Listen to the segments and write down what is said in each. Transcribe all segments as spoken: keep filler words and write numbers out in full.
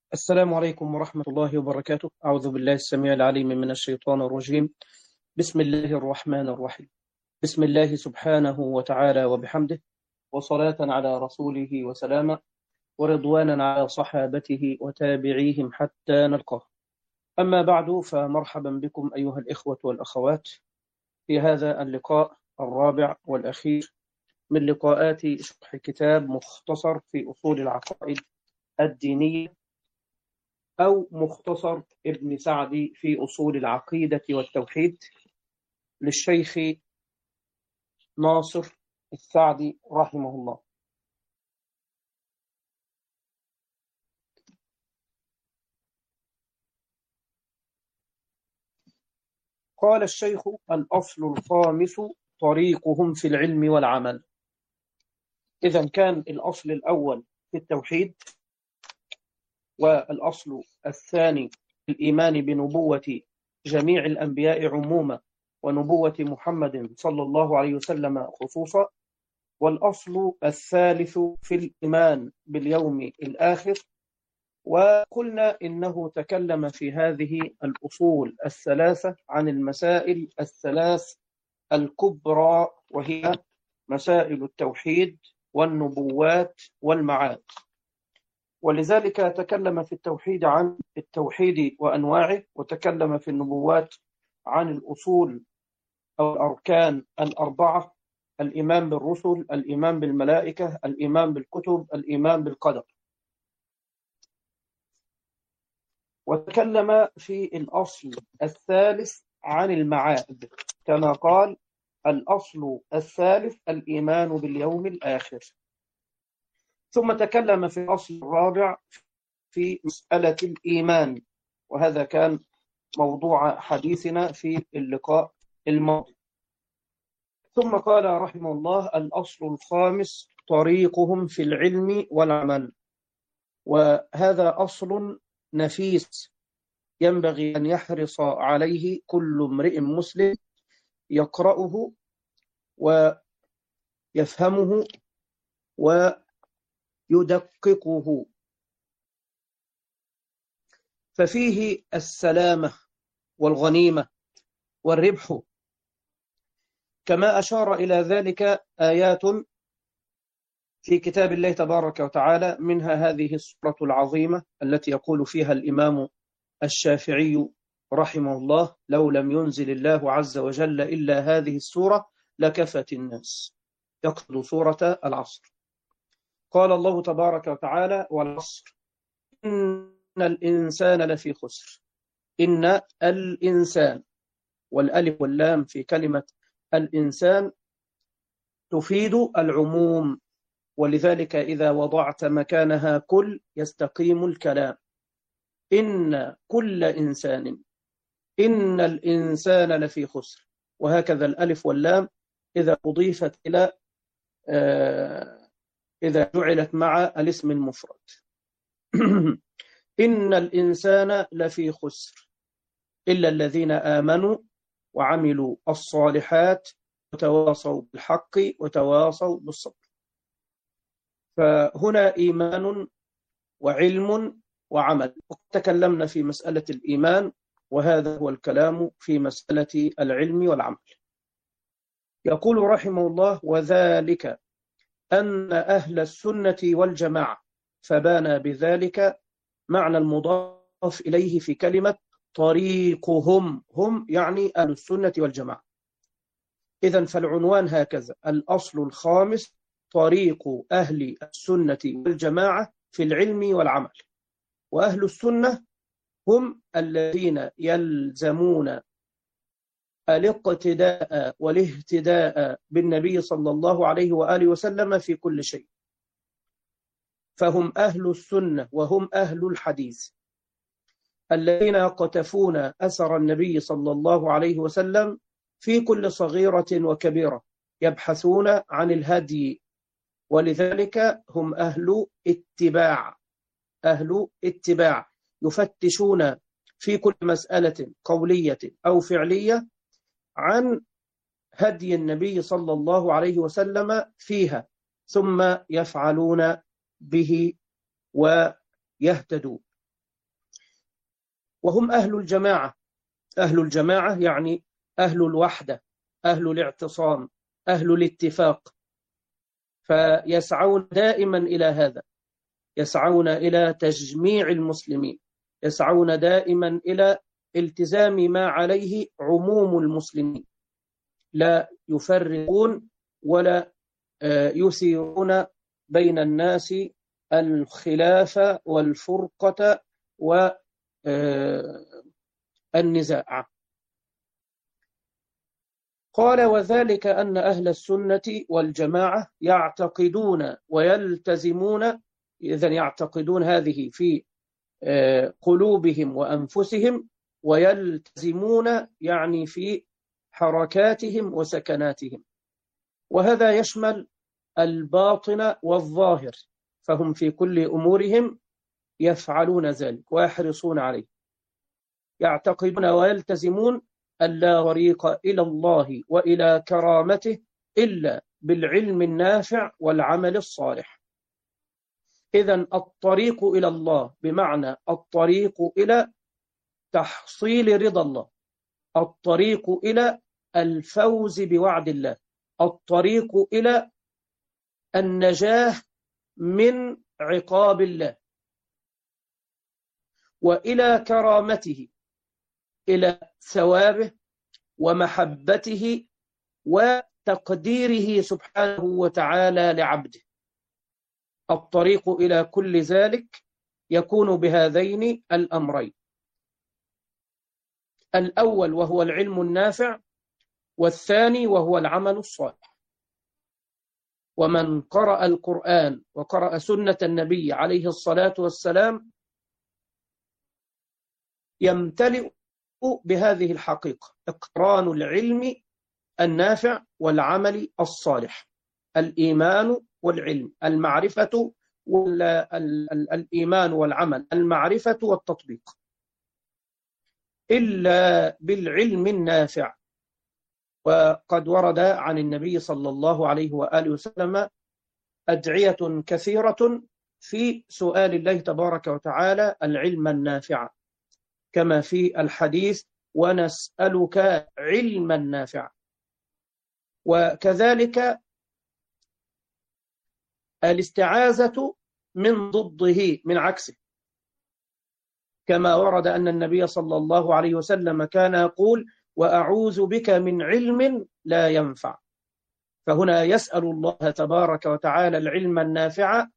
السلام عليكم ورحمة الله وبركاته. أعوذ بالله السميع العليم من الشيطان الرجيم. بسم الله الرحمن الرحيم. بسم الله سبحانه وتعالى وبحمده، وصلاة على رسوله وسلاما، ورضوانا على صحابته وتابعيهم حتى نلقاه. أما بعد، فمرحبا بكم أيها الإخوة والأخوات في هذا اللقاء الرابع والأخير من لقاءات شرح كتاب مختصر في أصول العقائد الدينية، أو مختصر ابن سعدي في أصول العقيدة والتوحيد للشيخ ناصر السعدي رحمه الله. قال الشيخ: الأصل الخامس طريقهم في العلم والعمل. إذا كان الأصل الأول في التوحيد، والأصل الثاني الإيمان بنبوة جميع الأنبياء عموما ونبوة محمد صلى الله عليه وسلم خصوصا، والأصل الثالث في الإيمان باليوم الآخر. وقلنا إنه تكلم في هذه الأصول الثلاثة عن المسائل الثلاث الكبرى، وهي مسائل التوحيد والنبوات والمعاد. ولذلك تكلم في التوحيد عن التوحيد وأنواعه، وتكلم في النبوات عن الأصول أو الأركان الأربعة: الإيمان بالرسل، الإيمان بالملائكة، الإيمان بالكتب، الإيمان بالقدر. وتكلم في الأصل الثالث عن المعاد، كما قال: الأصل الثالث الإيمان باليوم الآخر. ثم تكلم في الأصل الرابع في مسألة الإيمان، وهذا كان موضوع حديثنا في اللقاء الماضي. ثم قال رحمه الله: الأصل الخامس طريقهم في العلم والعمل. وهذا أصل نفيس ينبغي أن يحرص عليه كل امرئ مسلم يقرأه ويفهمه ويدققه، ففيه السلامة والغنيمة والربح، كما أشار إلى ذلك آيات في كتاب الله تبارك وتعالى، منها هذه السورة العظيمة التي يقول فيها الإمام الشافعي رحمه الله: لو لم ينزل الله عز وجل إلا هذه السورة لكفت الناس. يقصد سورة العصر. قال الله تبارك وتعالى: والعصر إن الإنسان لفي خسر. إن الإنسان، والألف واللام في كلمة الإنسان تفيد العموم، ولذلك إذا وضعت مكانها كل يستقيم الكلام. إن كل إنسان، إن الإنسان لفي خسر. وهكذا الألف واللام إذا أضيفت إلى آه إذا جعلت مع الاسم المفرد. إن الإنسان لفي خسر إلا الذين آمنوا وعملوا الصالحات وتواصوا بالحق وتواصوا بالصبر. فهنا إيمان وعلم وعمل. تكلمنا في مسألة الإيمان، وهذا هو الكلام في مسألة العلم والعمل. يقول رحمه الله: وذلك أن أهل السنة والجماعة، فبان بذلك معنى المضاف إليه في كلمة طريقهم، هم يعني أهل السنة والجماعة. إذن فالعنوان هكذا: الأصل الخامس طريق أهل السنة والجماعة في العلم والعمل. وأهل السنة هم الذين يلزمون الاقتداء والاهتداء بالنبي صلى الله عليه وآله وسلم في كل شيء، فهم أهل السنة وهم أهل الحديث الذين يقتفون أثر النبي صلى الله عليه وسلم في كل صغيرة وكبيرة، يبحثون عن الهدي، ولذلك هم أهل اتباع. أهل اتباع يفتشون في كل مسألة قولية أو فعلية عن هدي النبي صلى الله عليه وسلم فيها، ثم يفعلون به ويهتدون. وهم أهل الجماعة. أهل الجماعة يعني أهل الوحدة، أهل الاعتصام، أهل الاتفاق، فيسعون دائما إلى هذا، يسعون إلى تجميع المسلمين، يسعون دائما إلى التزام ما عليه عموم المسلمين، لا يفرقون ولا يثيرون بين الناس الخلاف والفرقة والنزاع. قال: وذلك أن أهل السنة والجماعة يعتقدون ويلتزمون، إذن يعتقدون هذه في قلوبهم وأنفسهم، ويلتزمون يعني في حركاتهم وسكناتهم، وهذا يشمل الباطن والظاهر، فهم في كل أمورهم يفعلون ذلك ويحرصون عليه. يعتقدون ويلتزمون أن لا طريق إلى الله وإلى كرامته إلا بالعلم النافع والعمل الصالح. إذن الطريق إلى الله بمعنى الطريق إلى تحصيل رضا الله، الطريق إلى الفوز بوعد الله، الطريق إلى النجاة من عقاب الله، وإلى كرامته، إلى ثوابه ومحبته وتقديره سبحانه وتعالى لعبده. الطريق إلى كل ذلك يكون بهذين الأمرين: الأول وهو العلم النافع، والثاني وهو العمل الصالح. ومن قرأ القرآن وقرأ سنة النبي عليه الصلاة والسلام يمتلئ بهذه الحقيقة: اقتران العلم النافع والعمل الصالح، الإيمان والعلم، المعرفة والإيمان والعمل، المعرفة والتطبيق. إلا بالعلم النافع. وقد ورد عن النبي صلى الله عليه وآله وسلم أدعية كثيرة في سؤال الله تبارك وتعالى العلم النافع، كما في الحديث: ونسألك علما نافعا. وكذلك الاستعاذة من ضده، من عكسه، كما ورد أن النبي صلى الله عليه وسلم كان يقول: وأعوذ بك من علم لا ينفع. فهنا يسأل الله تبارك وتعالى العلم النافع،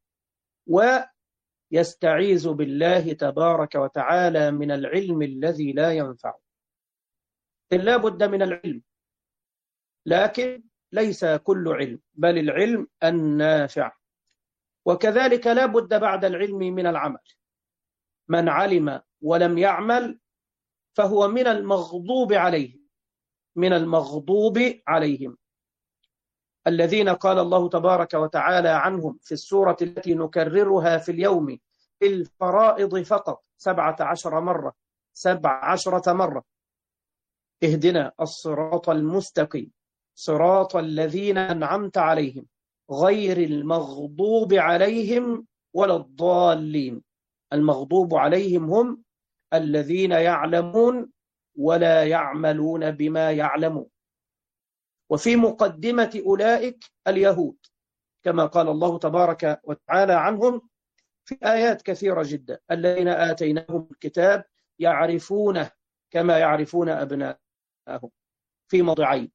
ويستعيذ بالله تبارك وتعالى من العلم الذي لا ينفع. لا بد من العلم، لكن ليس كل علم، بل العلم النافع. وكذلك لا بد بعد العلم من العمل. من علم ولم يعمل فهو من المغضوب عليهم، من المغضوب عليهم الذين قال الله تبارك وتعالى عنهم في السورة التي نكررها في اليوم في الفرائض فقط سبعة عشر مرة سبع عشرة مرة: اهدنا الصراط المستقيم صراط الذين أنعمت عليهم غير المغضوب عليهم ولا الضالين. المغضوب عليهم هم الذين يعلمون ولا يعملون بما يعلمون. وفي مقدمة أولئك اليهود، كما قال الله تبارك وتعالى عنهم في آيات كثيرة جدا: الذين آتيناهم الكتاب يعرفونه كما يعرفون أبناءهم، في موضعين.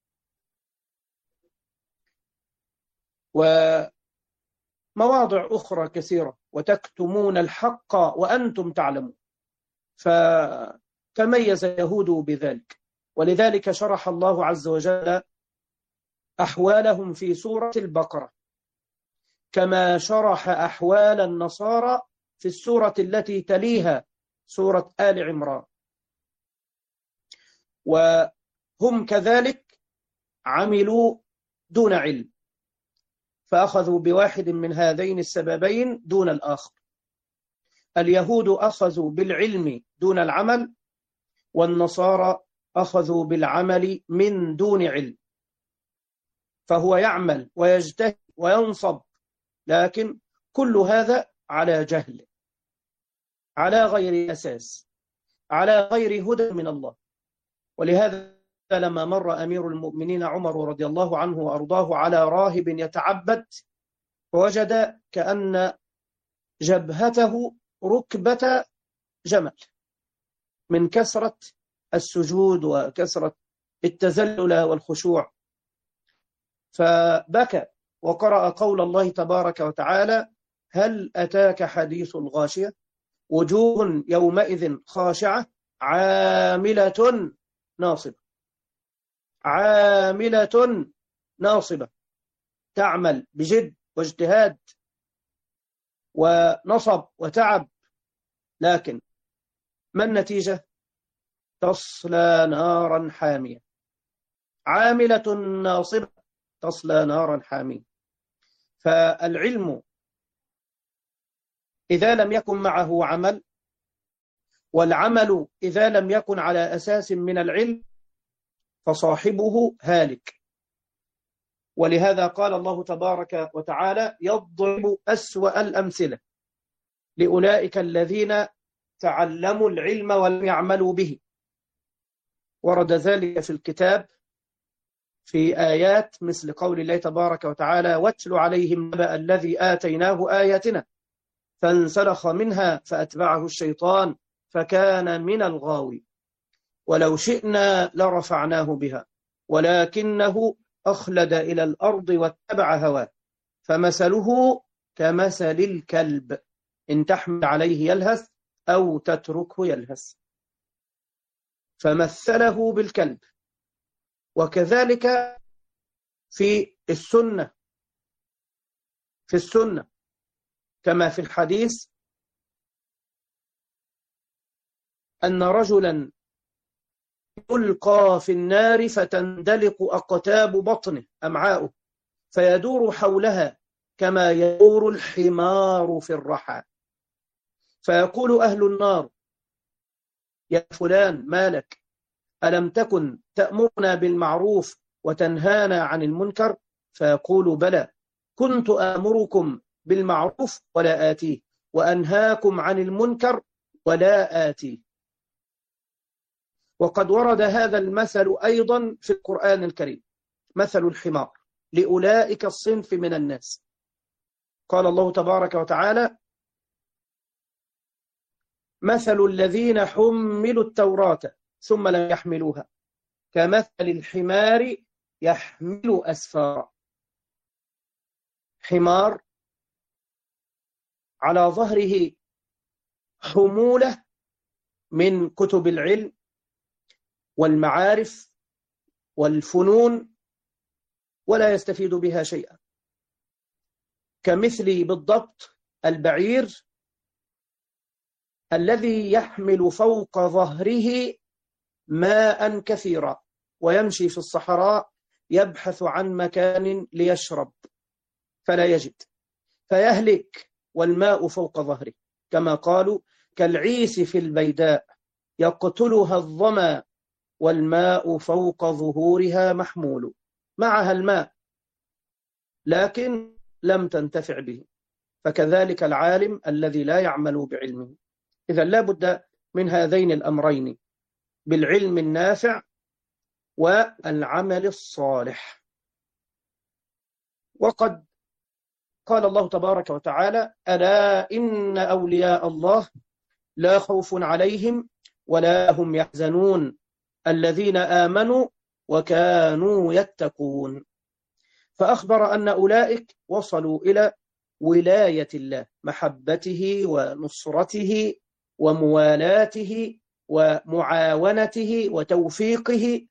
ومواضع أخرى كثيرة: وتكتمون الحق وأنتم تعلمون. فتميز اليهود بذلك، ولذلك شرح الله عز وجل أحوالهم في سورة البقرة، كما شرح أحوال النصارى في السورة التي تليها سورة آل عمران. وهم كذلك عملوا دون علم، فأخذوا بواحد من هذين السببين دون الآخر. اليهود أخذوا بالعلم دون العمل، والنصارى أخذوا بالعمل من دون علم. فهو يعمل ويجتهد وينصب، لكن كل هذا على جهل، على غير أساس. على غير هدى من الله. ولهذا لما مر أمير المؤمنين عمر رضي الله عنه وأرضاه على راهب يتعبد، فوجد كأن جبهته ركبة جمل من كثرة السجود وكثرة التذلل والخشوع، فبكى وقرأ قول الله تبارك وتعالى: هل أتاك حديث الغاشية وجوه يومئذ خاشعة عاملة ناصبة. عاملة ناصبة، تعمل بجد واجتهاد ونصب وتعب، لكن ما النتيجة؟ تصلى نارا حامية. عاملة ناصبة تصلى نارا حامية. فالعلم إذا لم يكن معه عمل، والعمل إذا لم يكن على أساس من العلم، فصاحبه هالك. ولهذا قال الله تبارك وتعالى: يضرب أسوأ الأمثلة لأولئك الذين تعلموا العلم ولم يعملوا به. ورد ذلك في الكتاب في آيات مثل قول الله تبارك وتعالى: واتل عليهم نبأ الذي آتيناه آياتنا فانسلخ منها فأتبعه الشيطان فكان من الغاوي ولو شئنا لرفعناه بها ولكنه أخلد إلى الأرض واتبع هواه فمثله كمثل الكلب إن تحمل عليه يلهث أو تتركه يلهث. فمثله بالكلب. وكذلك في السنة في السنة كما في الحديث أن رجلا يلقى في النار فتندلق أقتاب بطنه أمعاؤه فيدور حولها كما يدور الحمار في الرحى، فيقول أهل النار: يا فلان ما لك؟ ألم تكن تأمرنا بالمعروف وتنهانا عن المنكر؟ فيقول: بلى، كنت آمركم بالمعروف ولا آتيه، وأنهاكم عن المنكر ولا آتيه. وقد ورد هذا المثل أيضا في القرآن الكريم، مثل الحمار لأولئك الصنف من الناس. قال الله تبارك وتعالى: مثل الذين حملوا التوراة ثم لم يحملوها كمثل الحمار يحمل أسفارا. حمار على ظهره حمولة من كتب العلم والمعارف والفنون ولا يستفيد بها شيئا، كمثل بالضبط البعير الذي يحمل فوق ظهره ماء كثيرا ويمشي في الصحراء يبحث عن مكان ليشرب فلا يجد فيهلك والماء فوق ظهره، كما قالوا: كالعيس في البيداء يقتلها الظما والماء فوق ظهورها محمول. معها الماء لكن لم تنتفع به. فكذلك العالم الذي لا يعمل بعلمه. إذا لا بد من هذين الأمرين، بالعلم النافع والعمل الصالح. وقد قال الله تبارك وتعالى: ألا إن أولياء الله لا خوف عليهم ولا هم يحزنون الذين آمنوا وكانوا يتقون. فأخبر أن أولئك وصلوا إلى ولاية الله، محبته ونصرته وموالاته ومعاونته وتوفيقه،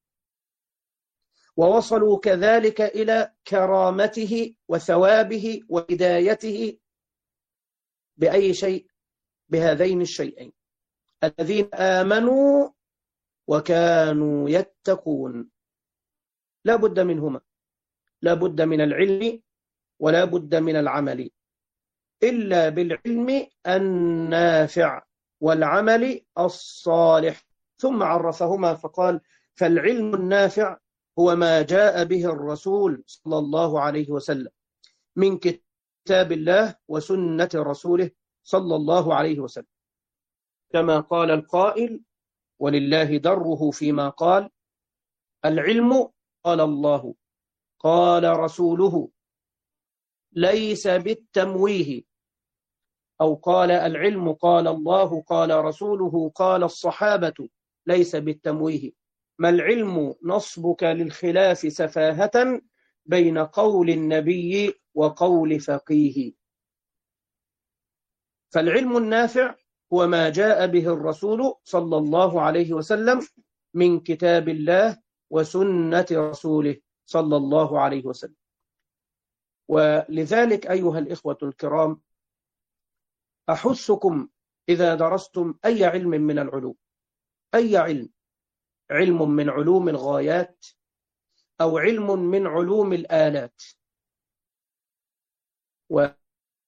ووصلوا كذلك إلى كرامته وثوابه وهدايته. بأي شيء؟ بهذين الشيئين: الذين آمنوا وكانوا يتقون. لا بد منهما، لا بد من العلم ولا بد من العمل، إلا بالعلم النافع والعمل الصالح. ثم عرفهما فقال: فالعلم النافع هو ما جاء به الرسول صلى الله عليه وسلم من كتاب الله وسنة رسوله صلى الله عليه وسلم. كما قال القائل: ولله دره فيما قال: العلم قال الله قال رسوله ليس بالتمويه. أو قال: العلم قال الله قال رسوله قال الصحابة ليس بالتمويه. ما العلم نصبك للخلاف سفاهة بين قول النبي وقول فقيه. فالعلم النافع هو ما جاء به الرسول صلى الله عليه وسلم من كتاب الله وسنة رسوله صلى الله عليه وسلم. ولذلك أيها الإخوة الكرام، أحثكم إذا درستم أي علم من العلوم، أي علم، علم من علوم الغايات أو علم من علوم الآلات، وهذه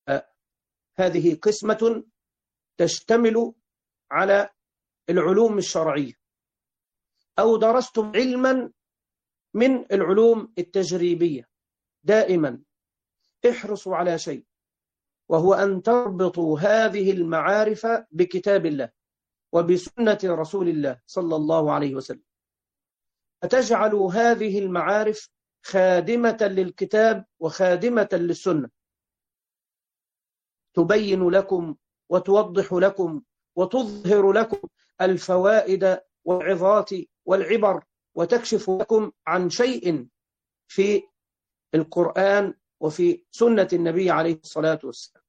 قسمة تشتمل على العلوم الشرعية، أو درستم علما من العلوم التجريبية، دائما احرصوا على شيء، وهو أن تربطوا هذه المعارف بكتاب الله وبسنة رسول الله صلى الله عليه وسلم، فتجعلوا هذه المعارف خادمة للكتاب وخادمة للسنة، تبين لكم وتوضح لكم وتظهر لكم الفوائد والعظات والعبر، وتكشف لكم عن شيء في القرآن وفي سنة النبي عليه الصلاة والسلام.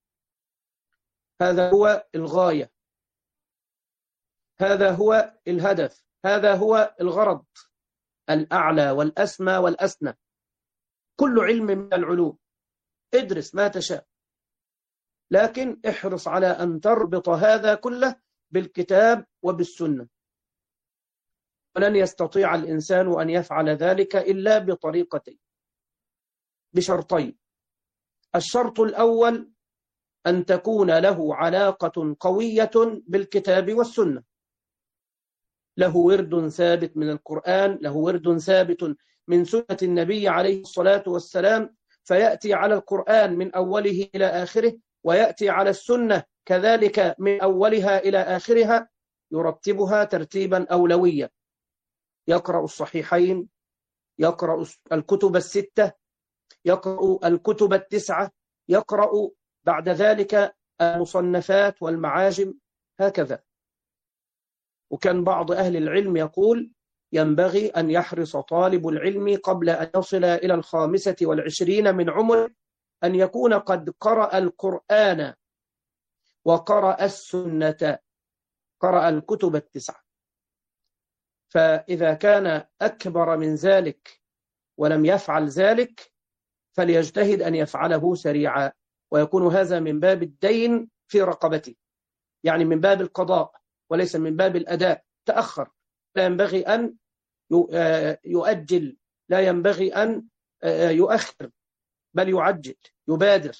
هذا هو الغاية، هذا هو الهدف، هذا هو الغرض الأعلى والأسمى والأسنى. كل علم من العلوم ادرس ما تشاء، لكن احرص على أن تربط هذا كله بالكتاب وبالسنة. ولن يستطيع الإنسان أن يفعل ذلك إلا بطريقتين، بشرطين. الشرط الأول أن تكون له علاقة قوية بالكتاب والسنة، له ورد ثابت من القرآن، له ورد ثابت من سنة النبي عليه الصلاة والسلام، فيأتي على القرآن من أوله إلى آخره، ويأتي على السنة كذلك من أولها إلى آخرها، يرتبها ترتيبا أولويا. يقرأ الصحيحين، يقرأ الكتب الستة، يقرأ الكتب التسعة، يقرأ بعد ذلك المصنفات والمعاجم، هكذا. وكان بعض أهل العلم يقول: ينبغي أن يحرص طالب العلم قبل أن يصل إلى الخامسة والعشرين من عمره أن يكون قد قرأ القرآن وقرأ السنة، قرأ الكتب التسعة. فإذا كان أكبر من ذلك ولم يفعل ذلك فليجتهد أن يفعله سريعا، ويكون هذا من باب الدين في رقبته، يعني من باب القضاء وليس من باب الأداء. تأخر، لا ينبغي أن يؤجل، لا ينبغي أن يؤخر، بل يعجل، يبادر.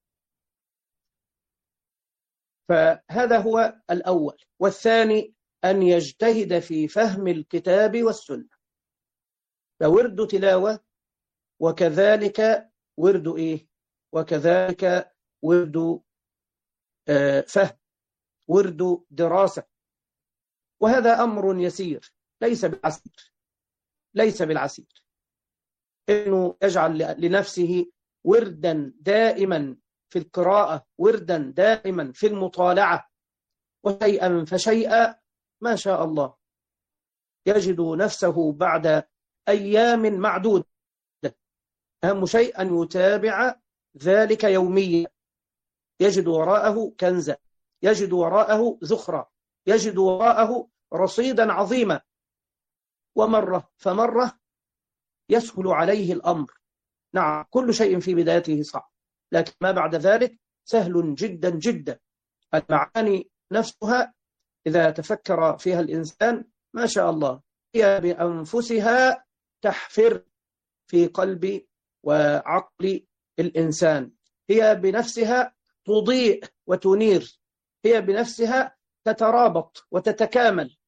فهذا هو الأول. والثاني أن يجتهد في فهم الكتاب والسنة، فورد تلاوة وكذلك ورد إيه؟ وكذلك ورد فهم، ورد دراسة. وهذا أمر يسير، ليس بالعسير، ليس بالعسير إنه يجعل لنفسه وردا دائما في القراءة، وردا دائما في المطالعة، وشيئا فشيئا ما شاء الله يجد نفسه بعد أيام معدودة. أهم شيء أن يتابع ذلك يوميا، يجد وراءه كنزا، يجد وراءه ذخرا، يجد وراءه رصيدا عظيما. ومرة فمرة يسهل عليه الأمر. نعم، كل شيء في بدايته صعب، لكن ما بعد ذلك سهل جدا جدا. المعاني نفسها إذا تفكر فيها الإنسان ما شاء الله هي بأنفسها تحفر في قلب وعقل الإنسان، هي بنفسها تضيء وتنير، هي بنفسها تترابط وتتكامل،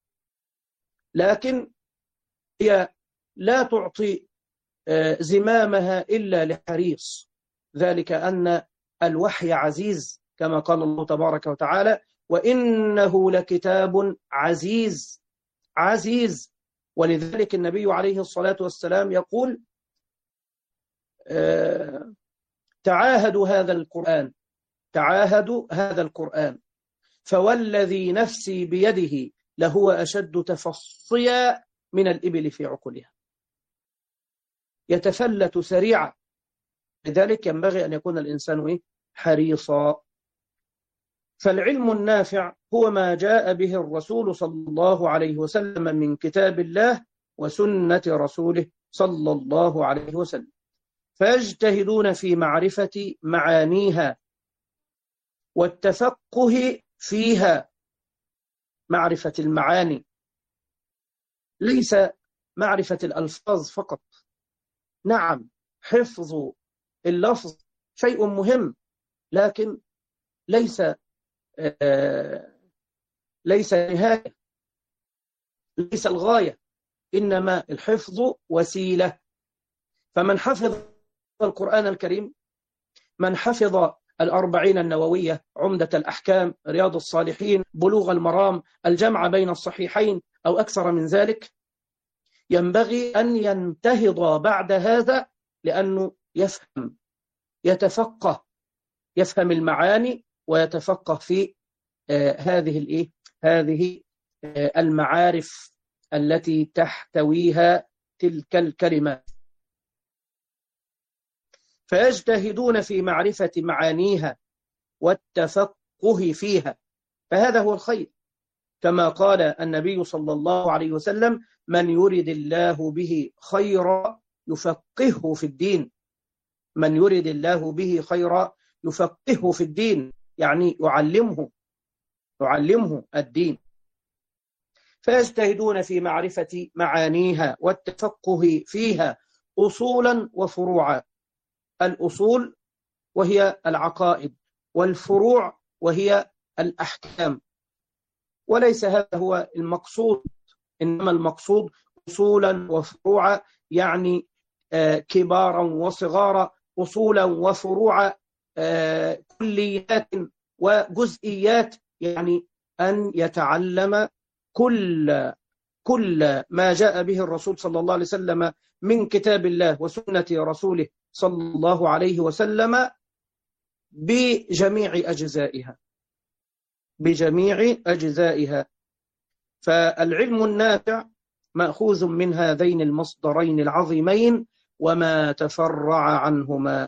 لكن هي لا تعطي زمامها إلا لحريص، ذلك أن الوحي عزيز كما قال الله تبارك وتعالى: وإنه لكتاب عزيز عزيز. ولذلك النبي عليه الصلاة والسلام يقول آه تعاهدوا هذا القرآن تعاهدوا هذا القرآن فوالذي نفسي بيده لهو أشد تفصيا من الإبل في عقلها، يتفلت سريعا. لذلك ينبغي أن يكون الإنسان إيه؟ حريصا. فالعلم النافع هو ما جاء به الرسول صلى الله عليه وسلم من كتاب الله وسنة رسوله صلى الله عليه وسلم، فيجتهدون في معرفة معانيها والتفقه فيها. معرفة المعاني ليس معرفة الألفاظ فقط. نعم، حفظ اللفظ شيء مهم، لكن ليس آه ليس نهاية، ليس الغاية، إنما الحفظ وسيلة. فمن حفظ القرآن الكريم، من حفظ الأربعين النووية، عمدة الأحكام، رياض الصالحين، بلوغ المرام، الجمع بين الصحيحين أو أكثر من ذلك، ينبغي أن ينتهض بعد هذا، لأنه يفهم، يتفقه، يفهم المعاني ويتفقه في آه هذه الإيه؟ هذه آه المعارف التي تحتويها تلك الكلمات. فيجتهدون في معرفة معانيها والتفقه فيها، فهذا هو الخير. كما قال النبي صلى الله عليه وسلم: من يرد الله به خيرا يفقهه في الدين. من يرد الله به خيرا يفقهه في الدين، يعني يعلمه يعلمه الدين. فيجتهدون في معرفة معانيها والتفقه فيها أصولا وفروعا. الأصول وهي العقائد، والفروع وهي الأحكام. وليس هذا هو المقصود، إنما المقصود أصولا وفروعا، يعني آه كبارا وصغارا، أصولا وفروعا، آه كليات وجزئيات، يعني أن يتعلم كل كل ما جاء به الرسول صلى الله عليه وسلم من كتاب الله وسنة رسوله صلى الله عليه وسلم بجميع أجزائها بجميع أجزائها. فالعلم النافع مأخوذ من هذين المصدرين العظيمين وما تفرع عنهما.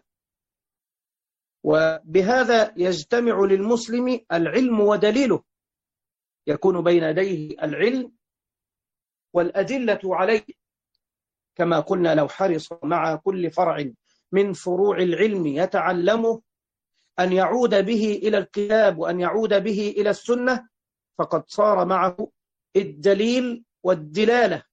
وبهذا يجتمع للمسلم العلم ودليله، يكون بين يديه العلم والأدلة عليه. كما قلنا، لو حرص مع كل فرع من فروع العلم يتعلمه أن يعود به إلى الكتاب وأن يعود به إلى السنة، فقد صار معه الدليل والدلالة.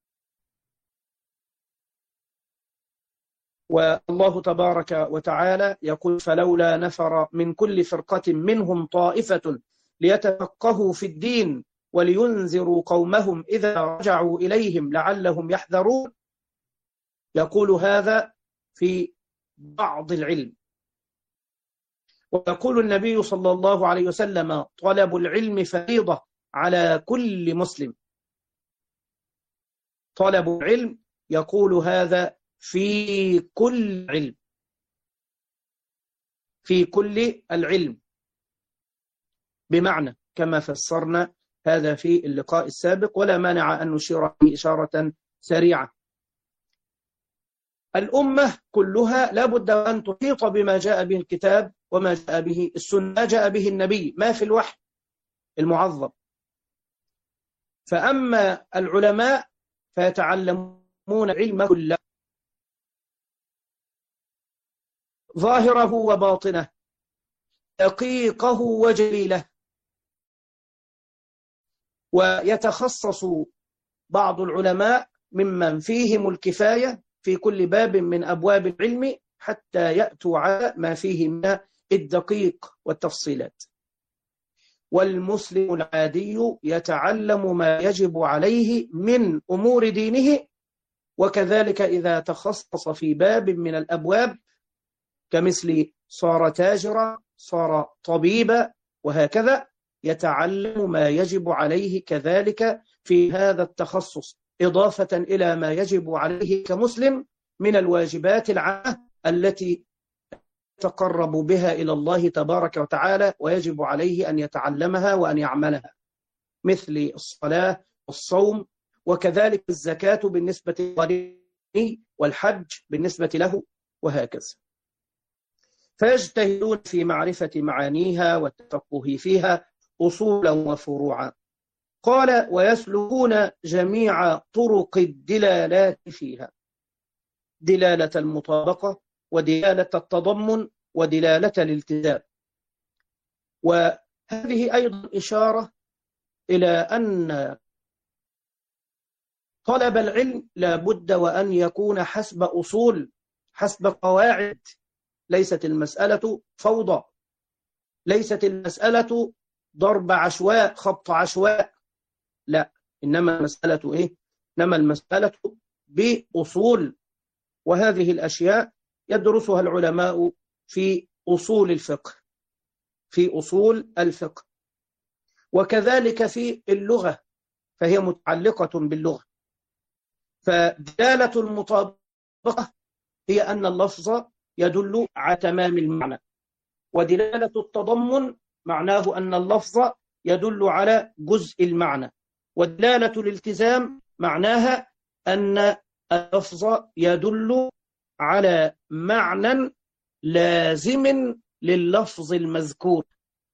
والله تبارك وتعالى يقول: فلولا نفر من كل فرقة منهم طائفة ليتفقهوا في الدين ولينذروا قومهم إذا رجعوا إليهم لعلهم يحذرون. يقول هذا في بعض العلم. ويقول النبي صلى الله عليه وسلم: طلب العلم فريضة على كل مسلم. طلب العلم، يقول هذا في كل علم، في كل العلم، بمعنى كما فسرنا هذا في اللقاء السابق، ولا مانع أن نشير به إشارة سريعة. الأمة كلها لا بد أن تحيط بما جاء به الكتاب وما جاء به السنة، ما جاء به النبي، ما في الوحي المعظم. فأما العلماء فيتعلمون العلم كله، ظاهره وباطنه، دقيقه وجليله. ويتخصص بعض العلماء ممن فيهم الكفاية في كل باب من أبواب العلم حتى يأتوا على ما فيه من الدقيق والتفصيلات. والمسلم العادي يتعلم ما يجب عليه من أمور دينه، وكذلك إذا تخصص في باب من الأبواب كمثل صار تاجرا، صار طبيبا، وهكذا، يتعلم ما يجب عليه كذلك في هذا التخصص، إضافة إلى ما يجب عليه كمسلم من الواجبات العامة التي يتقرب بها إلى الله تبارك وتعالى، ويجب عليه أن يتعلمها وأن يعملها، مثل الصلاة والصوم، وكذلك الزكاة بالنسبة للغني، والحج بالنسبة له، وهكذا. فيجتهدون في معرفة معانيها والتفقه فيها أصولا وفروعا. قال: ويسلكون جميع طرق الدلالات فيها، دلالة المطابقة ودلالة التضمن ودلالة الالتزام. وهذه أيضا إشارة إلى أن طلب العلم لا بد وأن يكون حسب أصول، حسب قواعد. ليست المسألة فوضى، ليست المسألة ضرب عشواء، خبط عشواء، لا، إنما المسألة إيه؟ إنما المسألة بأصول، وهذه الأشياء يدرسها العلماء في أصول الفقه، في أصول الفقه، وكذلك في اللغة، فهي متعلقة باللغة. فدلالة المطابقة هي أن اللفظ يدل على تمام المعنى، ودلالة التضمن معناه أن اللفظ يدل على جزء المعنى، ودلالة الالتزام معناها أن اللفظ يدل على معنى لازم لللفظ المذكور.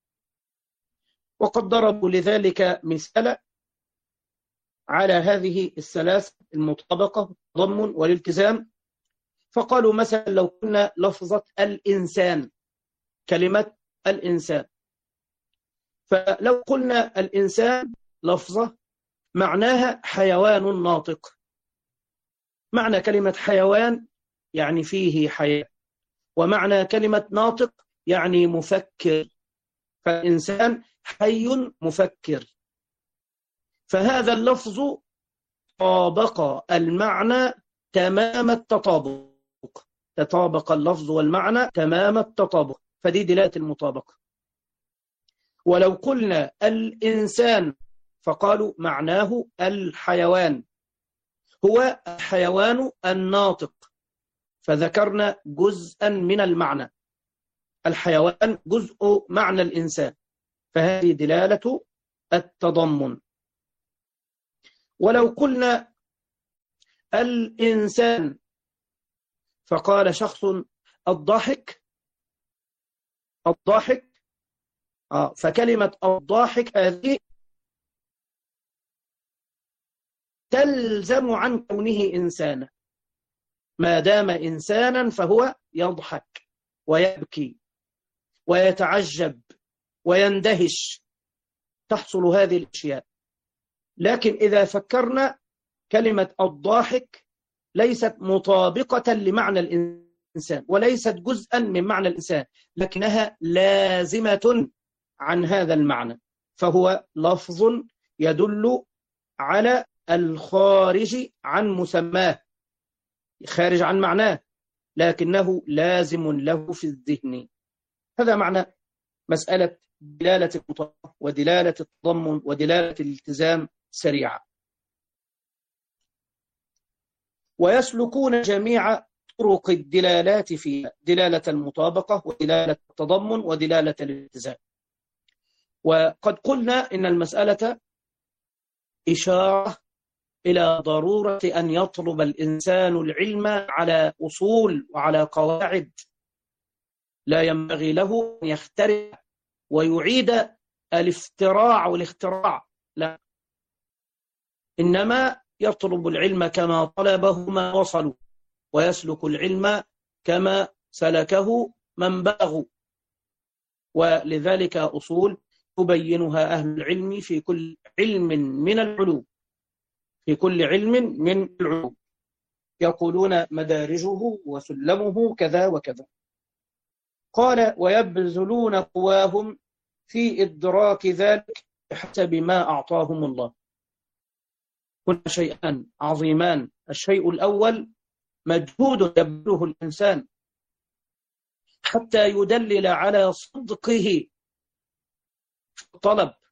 وقد ضربوا لذلك مثالا على هذه الثلاث: المطابقة والتضمن والالتزام. فقالوا مثلا لو قلنا لفظة الإنسان، كلمة الإنسان، فلو قلنا الإنسان لفظة معناها حيوان ناطق. معنى كلمة حيوان يعني فيه حياة، ومعنى كلمة ناطق يعني مفكر، فالإنسان حي مفكر. فهذا اللفظ طابق المعنى تمام التطابق، تطابق اللفظ والمعنى تمام التطابق، فدي دلالة المطابقة. ولو قلنا الإنسان فقالوا معناه الحيوان، هو الحيوان الناطق، فذكرنا جزءا من المعنى، الحيوان جزء معنى الإنسان، فهذه دلالة التضمن. ولو قلنا الإنسان فقال شخص الضاحك، الضاحك آه فكلمة الضاحك هذه تلزم عن كونه إنسانا، ما دام إنسانا فهو يضحك ويبكي ويتعجب ويندهش، تحصل هذه الأشياء. لكن إذا فكرنا كلمة الضاحك ليست مطابقة لمعنى الإنسان، وليست جزءا من معنى الإنسان، لكنها لازمة عن هذا المعنى، فهو لفظ يدل على الخارج عن مسماه، خارج عن معناه، لكنه لازم له في الذهن. هذا معنى مسألة دلالة المطابقة ودلالة التضمن ودلالة الالتزام سريعة. ويسلكون جميع طرق الدلالات فيها، دلالة المطابقة ودلالة التضمن ودلالة الالتزام. وقد قلنا إن المسألة إشارة إلى ضرورة أن يطلب الإنسان العلم على أصول وعلى قواعد، لا ينبغي له أن يخترع ويعيد الافتراع والاختراع، لا، إنما يطلب العلم كما طلبه ما وصلوا، ويسلك العلم كما سلكه من بلغوا. ولذلك أصول تبينها أهل العلم في كل علم من العلوم، في كل علم من العلوم يقولون مدارجه وسلمه كذا وكذا. قال: ويبذلون قواهم في إدراك ذلك بحسب ما أعطاهم الله. كل شيئان عظيمان: الشيء الأول مجهود يبذله الإنسان حتى يدلل على صدقه في الطلب،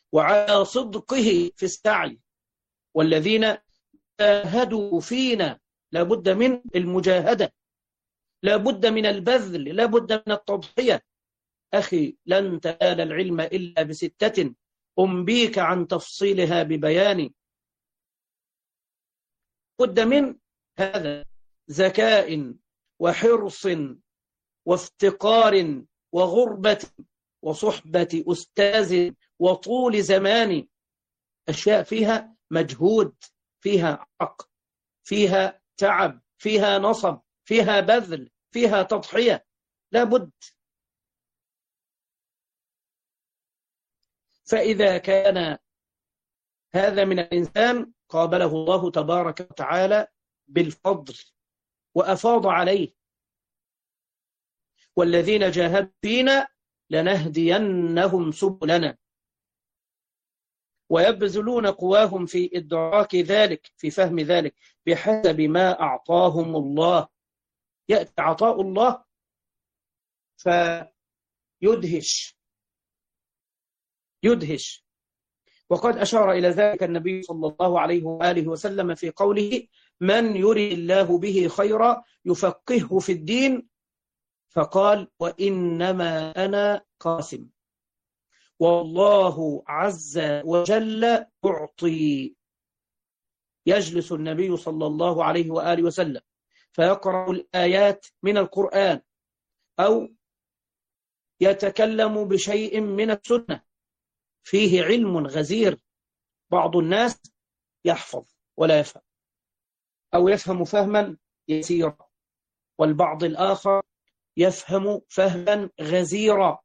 وعلى صدقه في السعي. والذين جاهدوا فينا، لابد من المجاهدة، لابد من البذل، لابد من التضحية. أخي لن تنال العلم إلا بستة أنبيك عن تفصيلها ببيان. بد من هذا: ذكاء وحرص وافتقار وغربة وصحبة أستاذ وطول زمان. أشياء فيها مجهود، فيها عرق، فيها تعب، فيها نصب، فيها بذل، فيها تضحية، لابد. فإذا كان هذا من الإنسان قابله الله تبارك وتعالى بالفضل وأفاض عليه. والذين جاهدوا فينا لنهدينهم سبلنا، ويبذلون قواهم في إدراك ذلك، في فهم ذلك، بحسب ما أعطاهم الله. يأتي عطاء الله فيدهش يدهش. وقد أشار إلى ذلك النبي صلى الله عليه وآله وسلم في قوله: من يري الله به خيرا يفقهه في الدين. فقال: وإنما أنا قاسم، والله عز وجل يعطي. يجلس النبي صلى الله عليه وآله وسلم فيقرأ الآيات من القرآن أو يتكلم بشيء من السنة فيه علم غزير. بعض الناس يحفظ ولا يفهم، أو يفهم فهما يسيرا، والبعض الآخر يفهم فهما غزيرا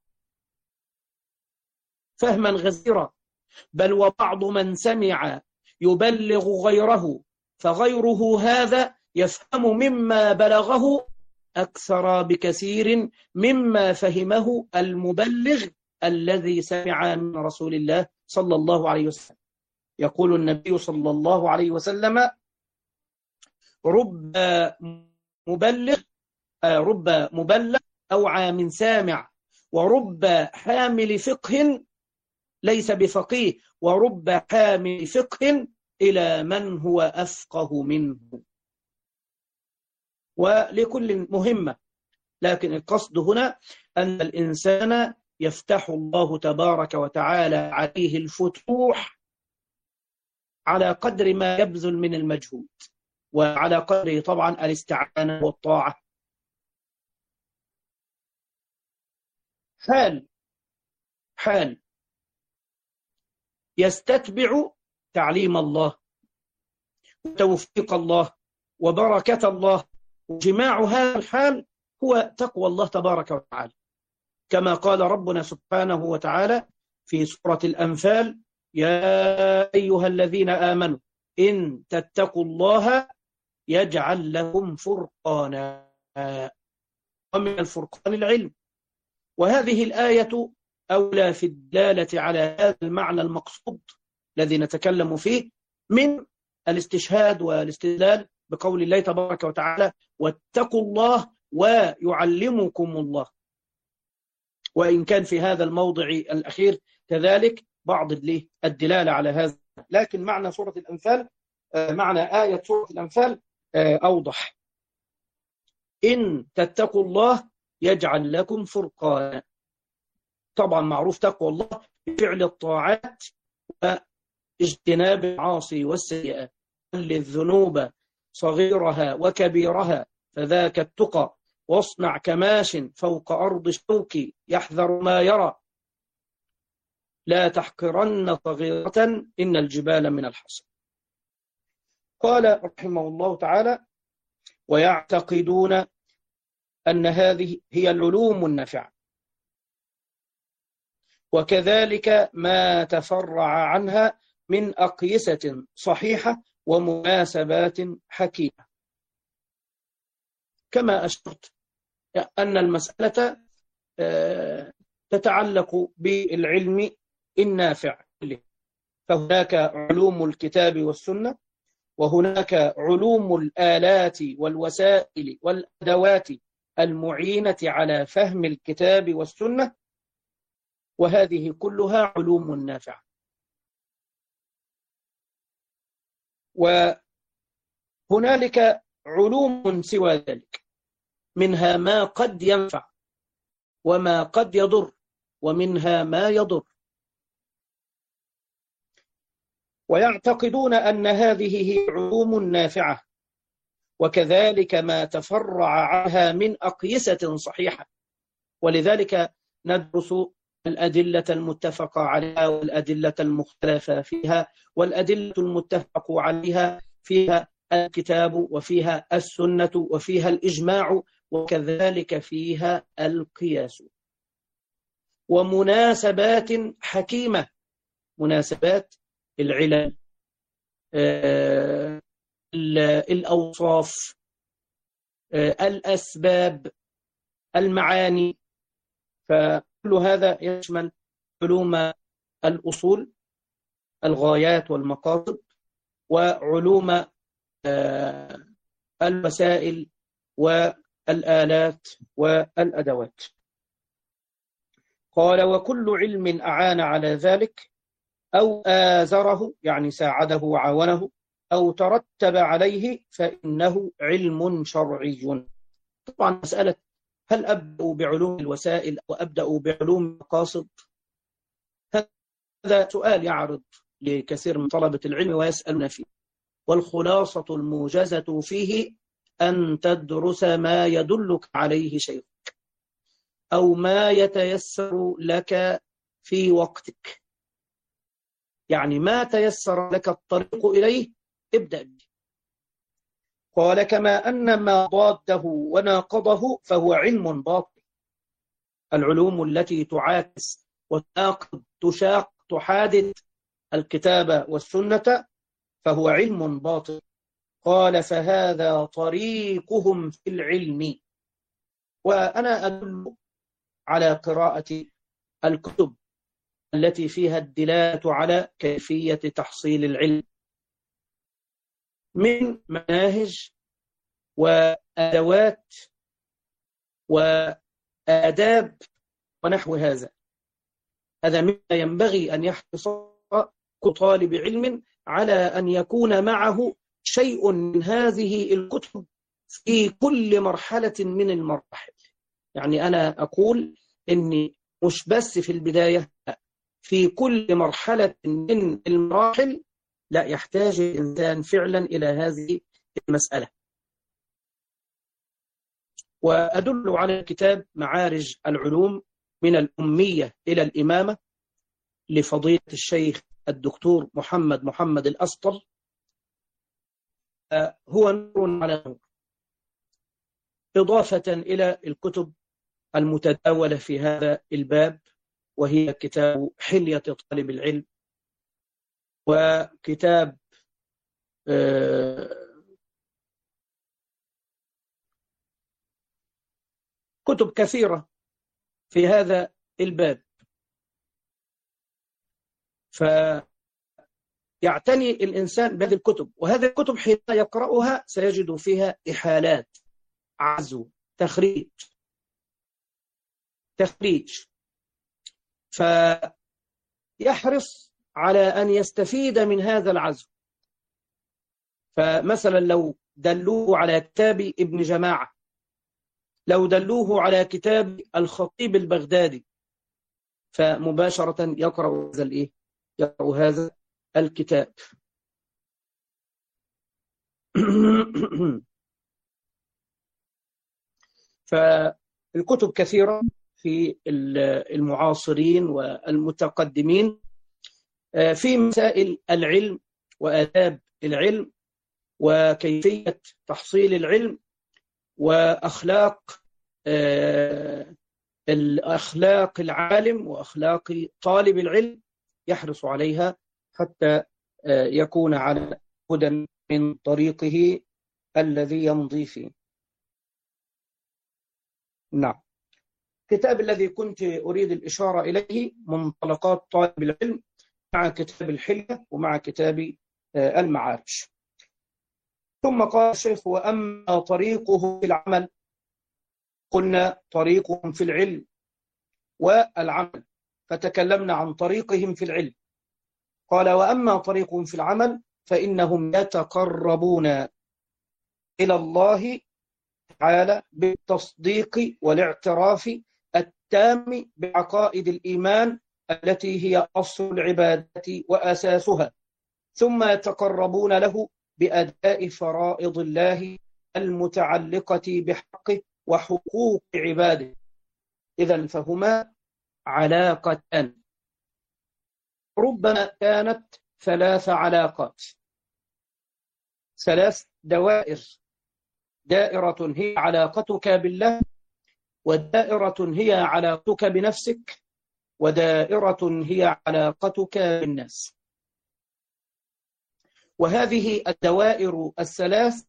فهما غزيرا بل وبعض من سمع يبلغ غيره، فغيره هذا يفهم مما بلغه أكثر بكثير مما فهمه المبلغ الذي سمع من رسول الله صلى الله عليه وسلم. يقول النبي صلى الله عليه وسلم: رب مبلغ رب مبلغ أوعى من سامع، ورب حامل فقه ليس بفقيه، ورب حامل فقه إلى من هو أفقه منه. ولكل مهمة، لكن القصد هنا أن الإنسان يفتح الله تبارك وتعالى عليه الفتوح على قدر ما يبذل من المجهود، وعلى قدر طبعا الاستعانة والطاعة. حال حال يستتبع تعليم الله وتوفيق الله وبركة الله، وجماع هذا الحال هو تقوى الله تبارك وتعالى، كما قال ربنا سبحانه وتعالى في سورة الأنفال: يا أيها الذين آمنوا إن تتقوا الله يجعل لكم فرقانا. ومن الفرقان العلم. وهذه الآية أولى في الدلالة على هذا المعنى المقصود الذي نتكلم فيه من الاستشهاد والاستدلال بقول الله تبارك وتعالى: واتقوا الله ويعلمكم الله. وإن كان في هذا الموضع الأخير كذلك بعض الدلالة على هذا، لكن معنى سورة الأنفال، معنى آية سورة الأنفال أوضح: إن تتقوا الله يجعل لكم فرقانا. طبعا معروف تقوى الله بفعل الطاعات واجتناب المعاصي والسيئات، للذنوب صغيرها وكبيرها فذاك التقى، واصنع كماش فوق أرض الشوك يحذر ما يرى، لا تحقرن صغيرة إن الجبال من الحصى. قال رحمه الله تعالى: ويعتقدون أن هذه هي العلوم النافعة، وكذلك ما تفرع عنها من أقيسة صحيحة ومناسبات حكيمة. كما أشرت أن المسألة تتعلق بالعلم النافع، فهناك علوم الكتاب والسنة، وهناك علوم الآلات والوسائل والأدوات المعينة على فهم الكتاب والسنة، وهذه كلها علوم نافعة. وهنالك علوم سوى ذلك، منها ما قد ينفع وما قد يضر، ومنها ما يضر، ويعتقدون أن هذه هي علوم نافعة، وكذلك ما تفرع عنها من أقيسة صحيحة. ولذلك ندرس الأدلة المتفق عليها والأدلة المختلفة فيها، والأدلة المتفق عليها فيها الكتاب وفيها السنة وفيها الإجماع، وكذلك فيها القياس، ومناسبات حكيمة، مناسبات العلل، الأوصاف، الأسباب، المعاني. فكل هذا يشمل علوم الأصول، الغايات والمقاصد، وعلوم الوسائل والآلات والأدوات. قال: وكل علم أعان على ذلك أو آزره، يعني ساعده وعاونه، أو ترتب عليه، فإنه علم شرعي. طبعا مسألة هل أبدأ بعلوم الوسائل أو أبدأ بعلوم المقاصد، هذا سؤال يعرض لكثير من طلبة العلم ويسألون فيه، والخلاصة الموجزة فيه أن تدرس ما يدلك عليه شيخك أو ما يتيسر لك في وقتك، يعني ما تيسر لك الطريق إليه ابدأ به. قال: كما أن ما ضاده وناقضه فهو علم باطل. العلوم التي تعاكس وتناقض تشاق تحادث الكتاب والسنة فهو علم باطل. قال: فهذا طريقهم في العلم. وأنا أدل على قراءة الكتب التي فيها الدلالة على كيفية تحصيل العلم من مناهج وأدوات وآداب ونحو هذا. هذا مما ينبغي أن يحرص كطالب علم على أن يكون معه شيء من هذه الكتب في كل مرحلة من المراحل. يعني أنا أقول إني مش بس في البداية، في كل مرحلة من المراحل لا يحتاج الإنسان فعلا إلى هذه المسألة. وأدل على كتاب معارج العلوم من الأمية إلى الإمامة لفضيلة الشيخ الدكتور محمد محمد الأسطل، هو نور على نور، إضافة إلى الكتب المتداولة في هذا الباب، وهي كتاب حلية طالب العلم، وكتاب كتب كثيرة في هذا الباب. فيعتني الإنسان بهذه الكتب، وهذه الكتب حين يقرأها سيجد فيها إحالات، عزو، تخريج تخريج فيحرص على أن يستفيد من هذا العزو. فمثلا لو دلوه على كتاب ابن جماعة، لو دلوه على كتاب الخطيب البغدادي، فمباشرة يقرأ هذا الإيه؟ يقرأ هذا الكتاب. فالكتب كثيرة في المعاصرين والمتقدمين في مسائل العلم وآداب العلم وكيفية تحصيل العلم وأخلاق الأخلاق العالم وأخلاق طالب العلم، يحرص عليها حتى يكون على هدى من طريقه الذي يمضي فيه. نعم. الكتاب الذي كنت أريد الإشارة إليه منطلقات طالب العلم، مع كتاب الحلية ومع كتاب المعارج. ثم قال الشيخ: وأما طريقه في العمل، قلنا طريقهم في العلم والعمل، فتكلمنا عن طريقهم في العلم. قال: وأما طريقهم في العمل فإنهم يتقربون إلى الله تعالى بالتصديق والاعتراف التام بعقائد الإيمان التي هي أصل العبادة وأساسها، ثم يتقربون له بأداء فرائض الله المتعلقة بحقه وحقوق عباده. إذن فهما علاقتان، ربما كانت ثلاث علاقات، ثلاث دوائر: دائرة هي علاقتك بالله، ودائرة هي علاقتك بنفسك، ودائرة هي علاقتك بالناس. وهذه الدوائر الثلاث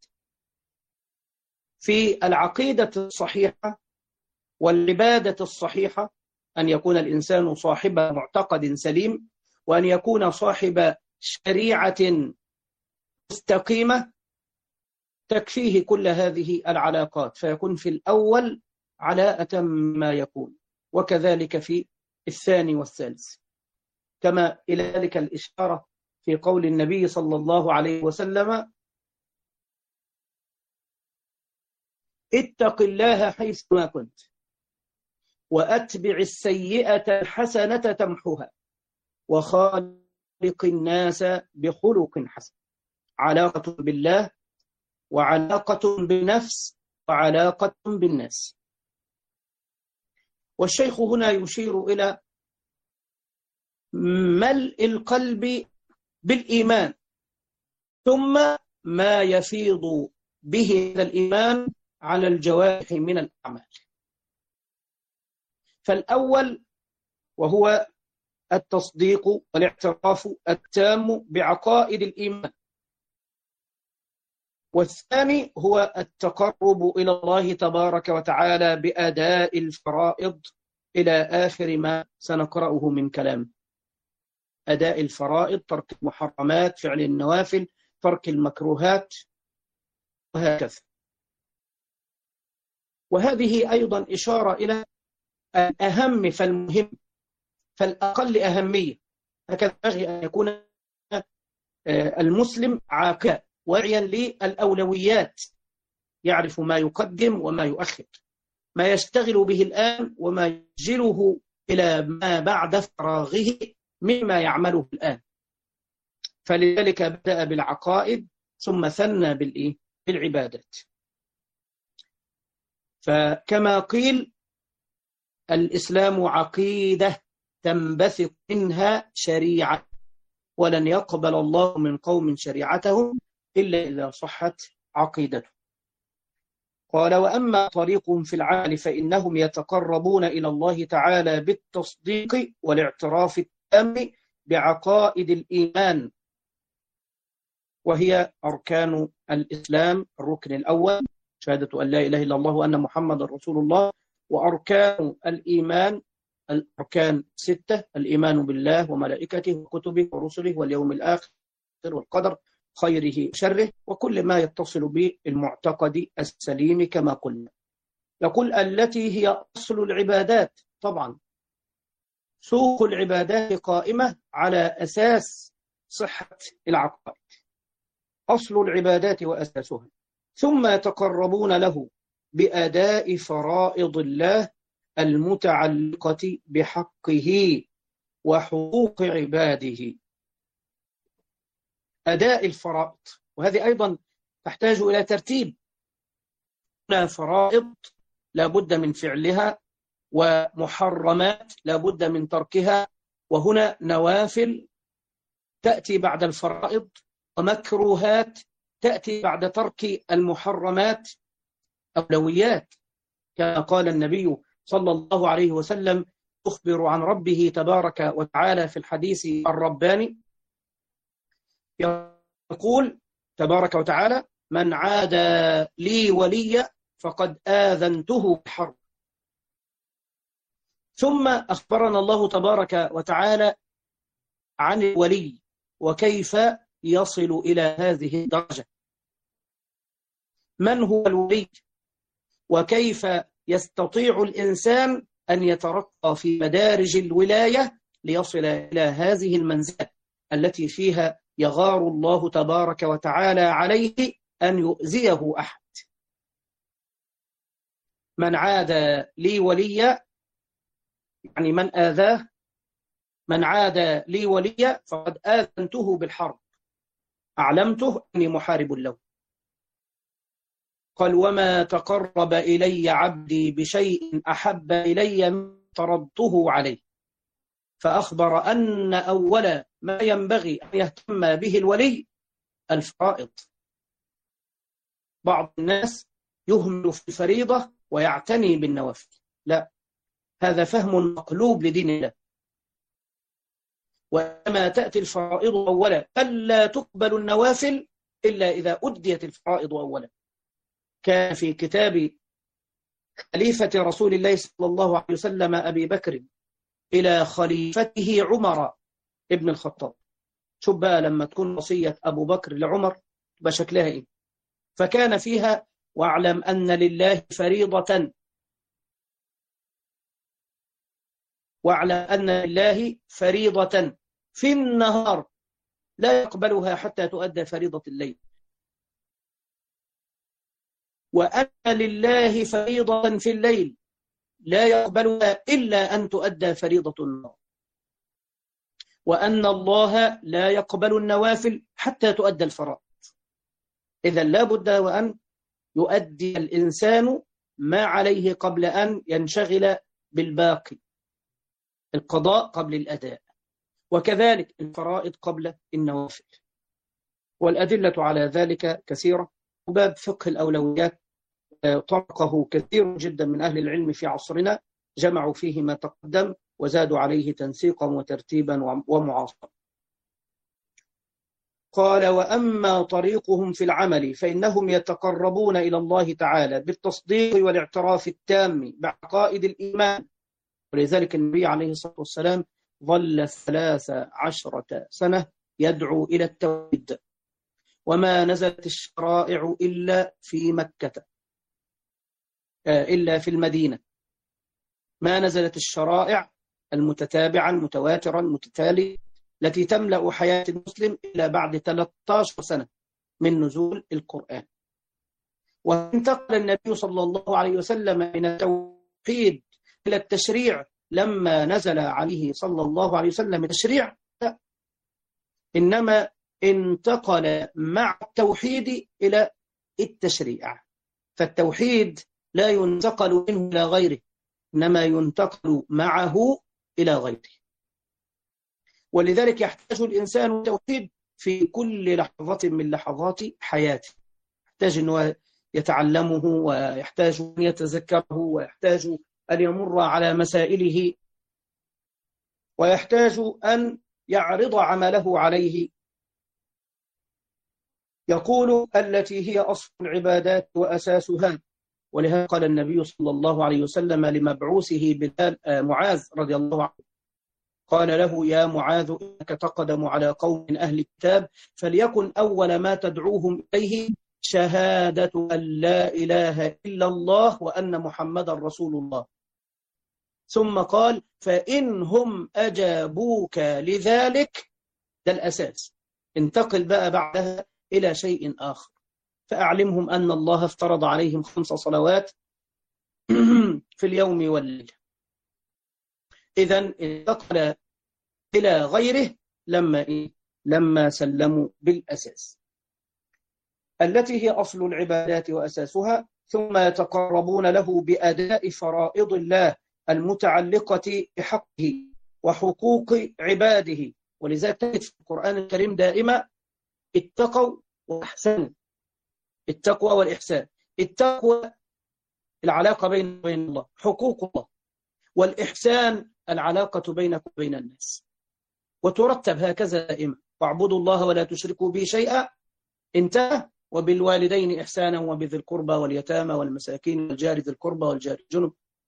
في العقيدة الصحيحة والعبادة الصحيحة، أن يكون الإنسان صاحب معتقد سليم، وأن يكون صاحب شريعة مستقيمة تكفيه كل هذه العلاقات، فيكون في الأول على أتم ما يكون، وكذلك في الثاني والثالث. كما إلى ذلك الإشارة في قول النبي صلى الله عليه وسلم: اتق الله حيث ما كنت، وأتبع السيئة الحسنة تمحها، وخالق الناس بخلق حسن. علاقة بالله، وعلاقة بالنفس، وعلاقة بالناس. والشيخ هنا يشير إلى ملء القلب بالإيمان، ثم ما يفيض به هذا الإيمان على الجوارح من الأعمال. فالأول وهو التصديق والاعتراف التام بعقائد الإيمان، والثاني هو التقرب إلى الله تبارك وتعالى بأداء الفرائض إلى آخر ما سنقرأه من كلام: أداء الفرائض، ترك المحرمات، فعل النوافل، ترك المكروهات، وهكذا. وهذه أيضا إشارة إلى الأهم فالمهم فالأقل أهمية. هكذا ينبغي أن يكون المسلم عاقلا واعيا للأولويات، يعرف ما يقدم وما يؤخر، ما يشتغل به الآن وما يجله إلى ما بعد فراغه مما يعمله الآن. فلذلك بدأ بالعقائد ثم ثنى بالإيه؟ بالعبادات. فكما قيل: الإسلام عقيدة تنبثق منها شريعة، ولن يقبل الله من قوم شريعتهم إلا إذا صحت عقيدته. قال: وأما طريق في العمل فإنهم يتقربون إلى الله تعالى بالتصديق والاعتراف التام بعقائد الإيمان، وهي أركان الإسلام: الركن الأول شهادة أن لا إله إلا الله وأن محمد رسول الله. وأركان الإيمان الأركان ستة: الإيمان بالله وملائكته وكتبه ورسله واليوم الآخر والقدر خيره وشره، وكل ما يتصل بالمعتقد السليم كما قلنا. يقول: التي هي أصل العبادات. طبعا سوق العبادات قائمة على أساس صحة العقائد، أصل العبادات وأساسها. ثم يتقربون له بأداء فرائض الله المتعلقة بحقه وحقوق عباده. أداء الفرائض، وهذه أيضا تحتاج إلى ترتيب. هنا فرائض لا بد من فعلها، ومحرمات لا بد من تركها، وهنا نوافل تأتي بعد الفرائض، ومكروهات تأتي بعد ترك المحرمات. أولويات، كما قال النبي صلى الله عليه وسلم يخبر عن ربه تبارك وتعالى في الحديث الرباني، يقول تبارك وتعالى: من عادى لي وليا فقد آذنته بحرب. ثم أخبرنا الله تبارك وتعالى عن الولي وكيف يصل إلى هذه الدرجة. من هو الولي؟ وكيف يستطيع الإنسان أن يترقى في مدارج الولاية ليصل إلى هذه المنزلة التي فيها يغار الله تبارك وتعالى عليه أن يؤذيه أحد. من عاد لي وليا، يعني من آذاه، من عاد لي وليا فقد آذنته بالحرب، أعلمته أني محارب له. قال وما تقرب إلي عبدي بشيء أحب إلي من افترضته عليه. فأخبر أن أول ما ينبغي أن يهتم به الولي الفرائض. بعض الناس يهمل في الفريضة ويعتني بالنوافل، لا، هذا فهم مقلوب لدين الله. وما تأتي الفرائض أولا، ألا تقبل النوافل إلا إذا أديت الفرائض أولا. كان في كتاب خليفة رسول الله صلى الله عليه وسلم أبي بكر إلى خليفته عمر ابن الخطاب. شوف بقى لما تكون وصية أبو بكر لعمر تبقى شكلها إيه. فكان فيها واعلم أن لله فريضة، واعلم أن لله فريضة في النهار لا يقبلها حتى تؤدى فريضة الليل، وأن لله فريضة في الليل لا يقبلها إلا أن تؤدى فريضة النهار، وأن الله لا يقبل النوافل حتى تؤدى الفرائض. إذا لا بد وأن يؤدي الإنسان ما عليه قبل أن ينشغل بالباقي، القضاء قبل الأداء، وكذلك الفرائض قبل النوافل. والأدلة على ذلك كثيرة. وباب فقه الأولويات طرقه كثير جدا من أهل العلم في عصرنا، جمعوا فيه ما تقدم وزادوا عليه تنسيقا وترتيبا ومعاصرة. قال وأما طريقهم في العمل فإنهم يتقربون إلى الله تعالى بالتصديق والاعتراف التام بعقائد الإيمان. ولذلك النبي عليه الصلاة والسلام ظل ثلاث عشرة سنة يدعو إلى التوحيد، وما نزلت الشرائع إلا في مكة، إلا في المدينة. ما نزلت الشرائع المتتابعة المتواترة المتتالية التي تملأ حياة المسلم إلا بعد ثلاثة عشر سنة من نزول القرآن. وانتقل النبي صلى الله عليه وسلم من التوحيد إلى التشريع لما نزل عليه صلى الله عليه وسلم التشريع، لا، إنما انتقل مع التوحيد إلى التشريع. فالتوحيد لا ينتقل منه إلى غيره، إنما ينتقل معه إلى غيره. ولذلك يحتاج الإنسان التوحيد في كل لحظة من لحظات حياته، يحتاج أن يتعلمه، ويحتاج أن يتذكره، ويحتاج أن يمر على مسائله، ويحتاج أن يعرض عمله عليه. يقول التي هي أصل العبادات وأساسها. ولهذا قال النبي صلى الله عليه وسلم لمبعوثه بلال معاذ رضي الله عنه، قال له يا معاذ إنك تقدم على قوم من أهل الكتاب، فليكن أول ما تدعوهم إليه شهادة أن لا إله إلا الله وأن محمد رسول الله. ثم قال فإنهم أجابوك لذلك، ده الأساس، انتقل بقى بعدها إلى شيء آخر، فأعلمهم أن الله افترض عليهم خمس صلوات في اليوم والليل. إذن انتقل إلى غيره لما إيه؟ لما سلموا بالأساس التي هي أصل العبادات وأساسها. ثم يتقربون له بأداء فرائض الله المتعلقة بحقه وحقوق عباده. ولذلك تجد في القرآن الكريم دائما اتقوا وأحسنوا، التقوى والإحسان. التقوى العلاقة بين وبين الله، حقوق الله، والإحسان العلاقة بينك وبين الناس. وترتب هكذا دائما، واعبدوا الله ولا تشركوا به شيئا، انتهى، وبالوالدين إحسانا وبذي القربى واليتامى والمساكين والجار ذي القربى والجار الجنب،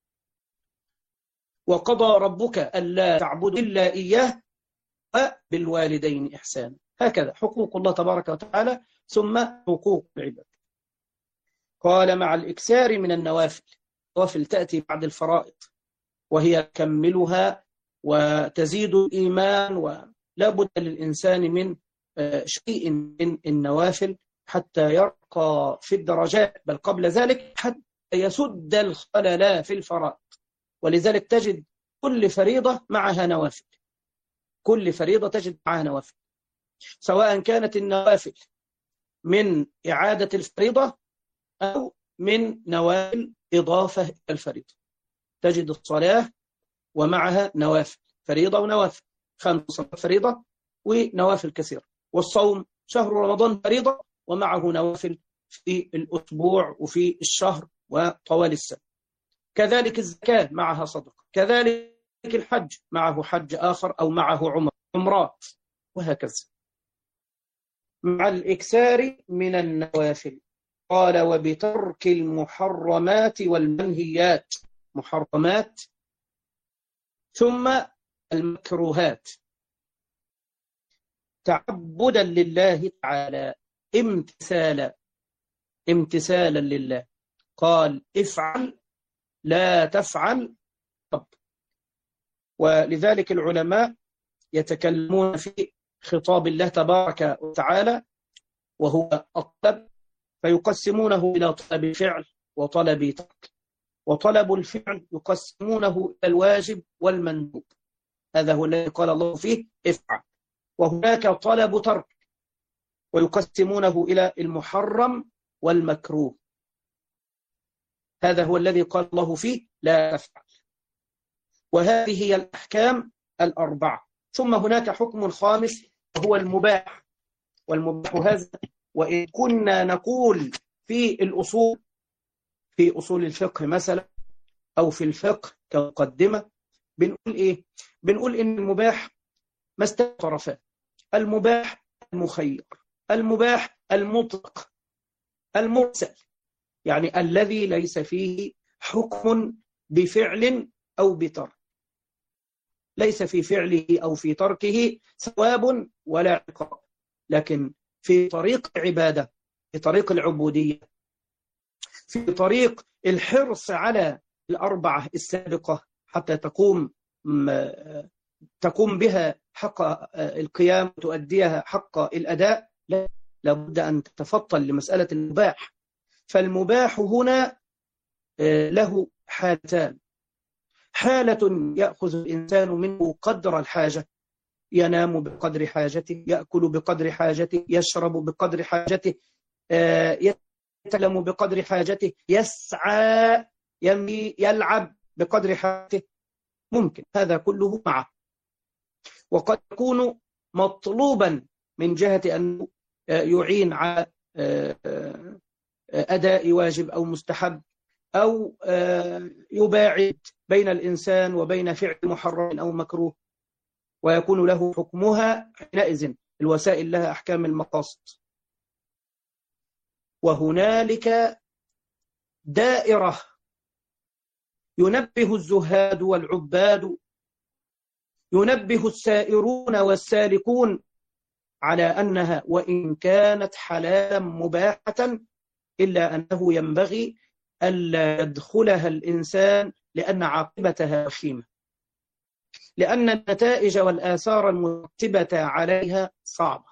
وقضى ربك ألا تعبدوا إلا إياه وبالوالدين إحسانا. هكذا حقوق الله تبارك وتعالى، ثم حقوق العباد. قال مع الإكثار من النوافل. النوافل تأتي بعد الفرائض، وهي تكملها وتزيد الإيمان، ولا بد للإنسان من شيء من النوافل حتى يرقى في الدرجات، بل قبل ذلك حتى يسد الخلل في الفرائض. ولذلك تجد كل فريضة معها نوافل، كل فريضة تجد معها نوافل، سواء كانت النوافل من إعادة الفريضة أو من نوافل إضافة إلى الفريضة. تجد الصلاة ومعها نوافل، فريضة ونوافل، خمس صلوات فريضة ونوافل كثيرة. والصوم شهر رمضان فريضة ومعه نوافل في الأسبوع وفي الشهر وطوال السنة. كذلك الزكاة معها صدقة، كذلك الحج معه حج آخر أو معه عمر عمرات، وهكذا مع الإكثار من النوافل. قال وبترك المحرمات والمنهيات، محرمات ثم المكروهات، تعبدا لله تعالى، امتثالا امتثالا لله. قال افعل لا تفعل. طب ولذلك العلماء يتكلمون في خطاب الله تبارك وتعالى وهو الطلب، فيقسمونه إلى طلب الفعل وطلب ترك. وطلب الفعل يقسمونه إلى الواجب والمندوب، هذا هو الذي قال الله فيه افعل. وهناك طلب ترك ويقسمونه إلى المحرم والمكروه، هذا هو الذي قال الله فيه لا تفعل. وهذه هي الأحكام الأربعة. ثم هناك حكم خامس وهو المباح. والمباح هذا وإن كنا نقول في الأصول، في أصول الفقه مثلا أو في الفقه كمقدمة، بنقول إيه؟ بنقول إن المباح ما استوى طرفان، المباح المخير، المباح المطلق، المرسل، يعني الذي ليس فيه حكم بفعل أو بترك، ليس في فعله أو في تركه ثواب ولا عقاب، لكن في طريق العبادة، في طريق العبودية، في طريق الحرص على الأربعة السابقة حتى تقوم تقوم بها حق القيام وتؤديها حق الأداء، لا لابد أن تتفطن لمسألة المباح. فالمباح هنا له حالتان، حالة يأخذ الإنسان منه قدر الحاجة، ينام بقدر حاجته، يأكل بقدر حاجته، يشرب بقدر حاجته، يتكلم بقدر حاجته، يسعى، يمشي، يلعب بقدر حاجته، ممكن هذا كله معه. وقد يكون مطلوبا من جهة أنه يعين على أداء واجب أو مستحب، أو يباعد بين الإنسان وبين فعل محرم أو مكروه، ويكون له حكمها حينئذ. الوسائل لها أحكام المقاصد. وهنالك دائرة ينبه الزهاد والعباد، ينبه السائرون والسالكون على أنها وإن كانت حلالا مباحة إلا أنه ينبغي ألا يدخلها الإنسان لأن عاقبتها وخيمة، لأن النتائج والآثار المرتبة عليها صعبة.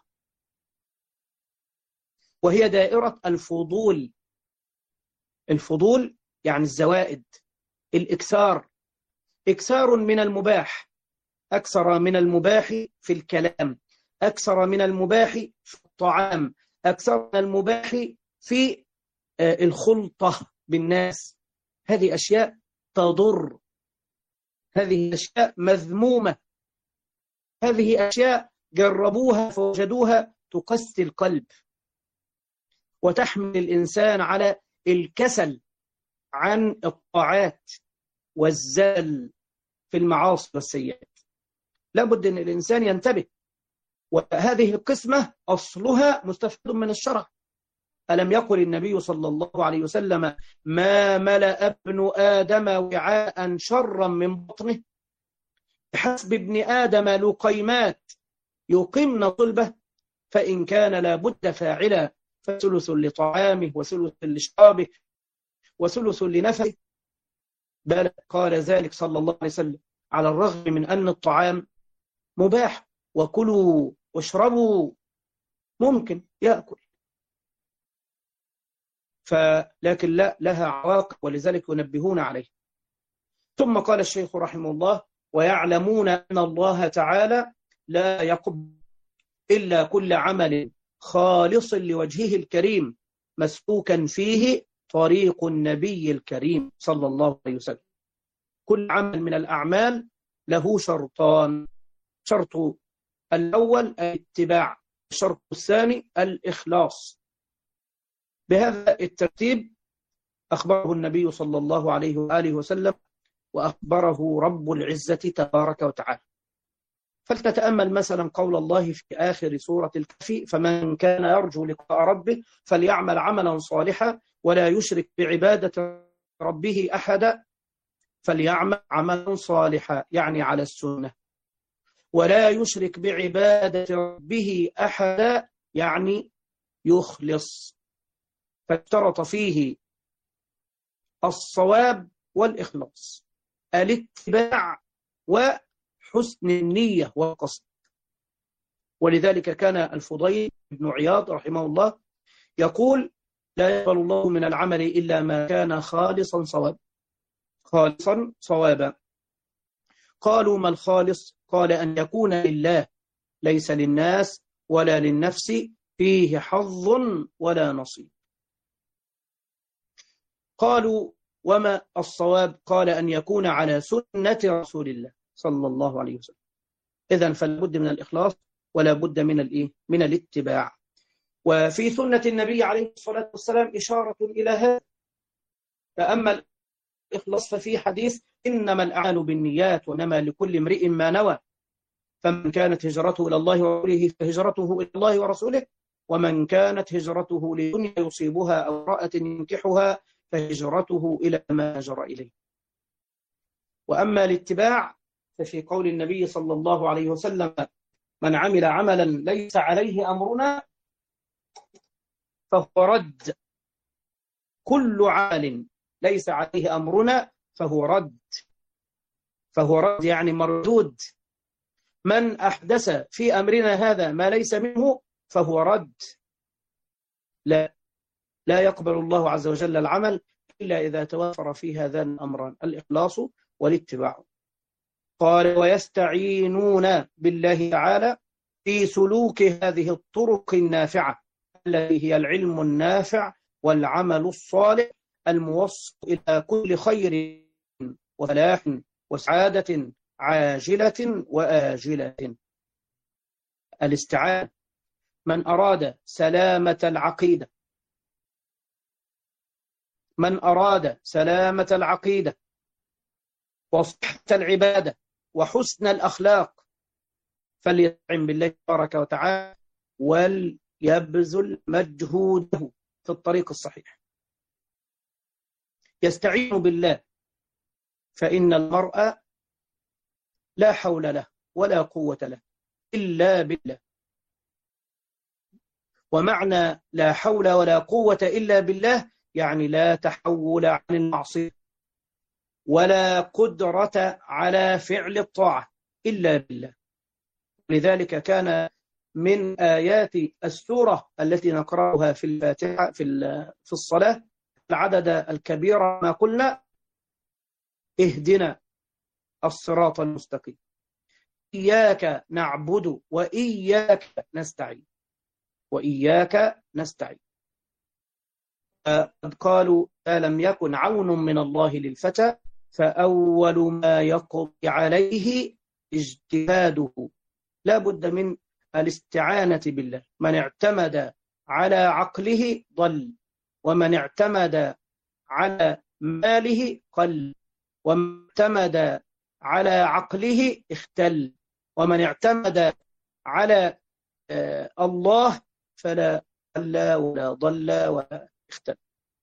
وهي دائرة الفضول. الفضول يعني الزوائد، الإكثار، إكثار من المباح، أكثر من المباح في الكلام، أكثر من المباح في الطعام، أكثر من المباح في الخلطة بالناس. هذه أشياء تضر، هذه أشياء مذمومة، هذه أشياء جربوها فوجدوها تقسي القلب وتحمل الإنسان على الكسل عن الطاعات والزل في المعاصي والسيئات. لابد أن الإنسان ينتبه. وهذه القسمة أصلها مستفاد من الشرع. ألم يقل النبي صلى الله عليه وسلم ما ملأ ابن آدم وعاء شرا من بطنه، بحسب ابن آدم لقيمات يقمن صلبه، فإن كان لابد فاعلا فثلث لطعامه وثلث لشرابه وثلث لنفسه. بل قال ذلك صلى الله عليه وسلم على الرغم من أن الطعام مباح، وكلوا واشربوا ممكن يأكل، فلكن لا لها عواقب، ولذلك ينبهون عليه. ثم قال الشيخ رحمه الله: ويعلمون أن الله تعالى لا يقبل إلا كل عمل خالص لوجهه الكريم مسلوكا فيه طريق النبي الكريم صلى الله عليه وسلم. كل عمل من الأعمال له شرطان: شرط الأول الاتباع، الشرط الثاني الإخلاص. بهذا الترتيب أخبره النبي صلى الله عليه وآله وسلم، وأخبره رب العزة تبارك وتعالى. فلتتأمل مثلا قول الله في آخر سورة الكهف: فمن كان يرجو لقاء ربه فليعمل عملا صالحا ولا يشرك بعبادة ربه أحدا. فليعمل عملا صالحا يعني على السنة، ولا يشرك بعبادة ربه أحدا يعني يخلص. فاشترط فيه الصواب والإخلاص، الاتباع وحسن النية والقصد. ولذلك كان الفضيل بن عياض رحمه الله يقول: لا يقبل الله من العمل إلا ما كان خالصا صوابا. خالصا صوابا. قالوا: ما الخالص؟ قال: أن يكون لله ليس للناس ولا للنفس فيه حظ ولا نصيب. قالوا: وما الصواب؟ قال: أن يكون على سنة رسول الله صلى الله عليه وسلم. إذن فلا بد من الإخلاص ولا بد من الإيه؟ من الاتباع. وفي سنة النبي عليه الصلاة والسلام إشارة إلى هذا. فأما الإخلاص ففي حديث: إنما الأعمال بالنيات وإنما لكل امرئ ما نوى، فمن كانت هجرته إلى الله ورسوله فهجرته إلى الله ورسوله، ومن كانت هجرته لدنيا يصيبها أو امرأة ينكحها فهجرته إلى ما هاجر إليه. وأما الاتباع ففي قول النبي صلى الله عليه وسلم: من عمل عملا ليس عليه أمرنا فهو رد. كل عمل ليس عليه أمرنا فهو رد. فهو رد يعني مردود. من أحدث في أمرنا هذا ما ليس منه فهو رد. لا لا يقبل الله عز وجل العمل إلا إذا توفر فيه هذان الأمران: الإخلاص والاتباع. قال: ويستعينون بالله تعالى في سلوك هذه الطرق النافعة التي هي العلم النافع والعمل الصالح الموصل إلى كل خير وفلاح وسعادة عاجلة وآجلة. الاستعانة: من أراد سلامة العقيدة من أراد سلامة العقيدة وصحة العبادة وحسن الأخلاق فليستعن بالله تبارك وتعالى وليبذل مجهوده في الطريق الصحيح. يستعين بالله، فإن المرء لا حول له ولا قوة له إلا بالله. ومعنى لا حول ولا قوة إلا بالله يعني لا تحول عن المعصية ولا قدرة على فعل الطاعة إلا بالله. لذلك كان من آيات السورة التي نقرأها في الفاتحة في في الصلاة العدد الكبير ما قلنا: اهدنا الصراط المستقيم، إياك نعبد وإياك نستعين، وإياك نستعين. قد قالوا: ألم يكن عون من الله للفتى فأول ما يقضي عليه اجتهاده. لا بد من الاستعانة بالله. من اعتمد على عقله ضل، ومن اعتمد على ماله قل، ومن اعتمد على عقله اختل، ومن اعتمد على آه الله فلا ضل ولا ضل ولا اختل.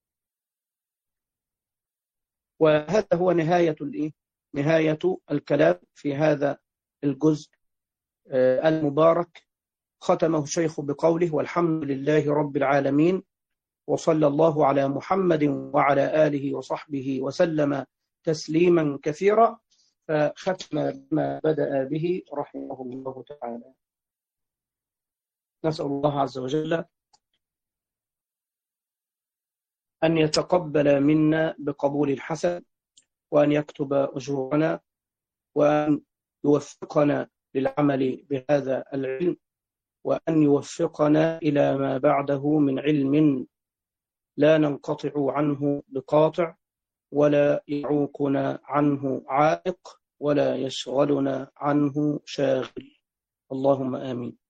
وهذا هو نهاية الإيه؟ نهاية الكلام في هذا الجزء آه المبارك. ختمه الشيخ بقوله: والحمد لله رب العالمين، وصلى الله على محمد وعلى آله وصحبه وسلم تسليما كثيرا. فختم ما بدأ به رحمه الله تعالى. نسأل الله عز وجل أن يتقبل منا بقبول حسن، وأن يكتب أجورنا، وأن يوفقنا للعمل بهذا العلم، وأن يوفقنا إلى ما بعده من علم لا ننقطع عنه بقاطع، ولا يعوقنا عنه عائق، ولا يشغلنا عنه شاغل. اللهم آمين.